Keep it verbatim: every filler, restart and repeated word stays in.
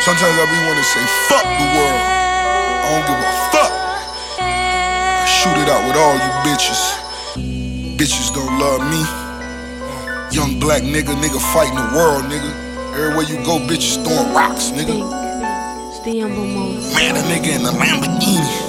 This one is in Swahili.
Sometimes I be wanna say, fuck the world. I don't give a fuck. I shoot it out with all you bitches. Bitches don't love me. Young black nigga, nigga fighting the world, nigga. Everywhere you go, bitches throwing rocks, nigga. It's the Ember Moss. Man, a nigga in a Lamborghini.